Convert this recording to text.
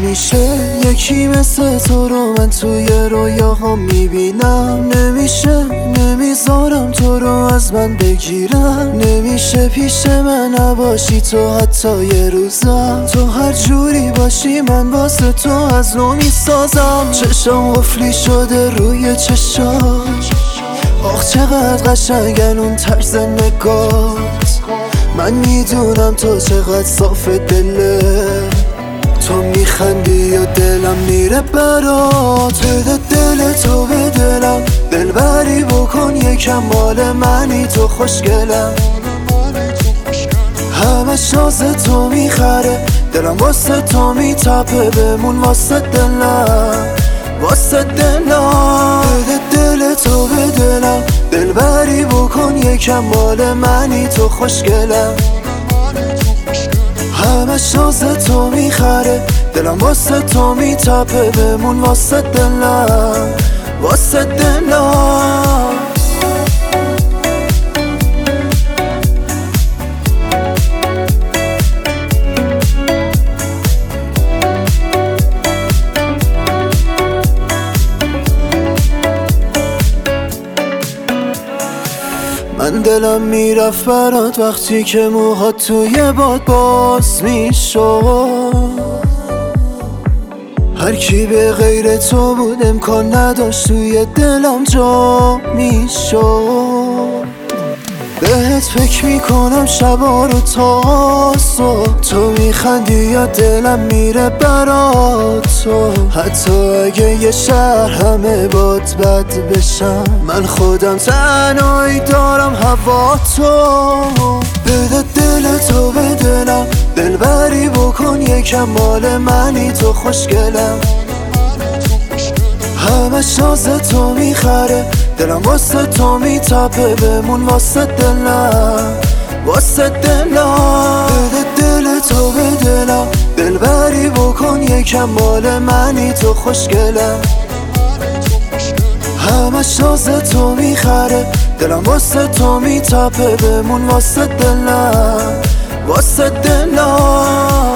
نمیشه یکی مثل تو رو من توی رویاهام میبینم. نمیشه نمیذارم تو رو از من بگیرم. نمیشه پیش من نباشی تو حتی یه روزم. تو هر جوری باشی من واسه تو از نو میسازم. چشم قفلی شده روی چشات، آخ چقدر قشنگن اون طرز نگات. من میدونم تو چقدر صاف دله، تو میخندی و دلم میره برات. بده دل تو به دلم، دلبری بکن یکم مال منی تو خوشگلم. همش ناز تو میخره دلم واسه تو میتپه. بمون واسه دلم واسه دلم. بده دل تو به دلم، دلبری بکن یکم مال منی تو خوشگلم. همش ناز تو میخره دلم واسه تو میتپه. بمون واسه دلم واسه دلم. من دلم میرفت برات وقتی که موهات توی باد باز میشد. هر کی به غیر تو بود امکان نداشت توی دلم جا میشد. بهت فکر میکنم شبا رو تا صبح، تو میخندی یا دلم میره برات تو. حتی اگه یه شهر همه باد بد بشم، من خودم تنهایی دارم هوا تو. بده دل تو به دلم، دلبری بکن یکم مال منی تو خوشگلم. همش ناز تو میخره دلم واسه تو میتپه. بمون واسه دلم واسه دلم. بده دل تو به دلم، دلبری بکن یکم مال منی تو خوشگلم. همش ناز تو میخره دلم واسه تو میتپه. بمون واسه دلم واسه دلم.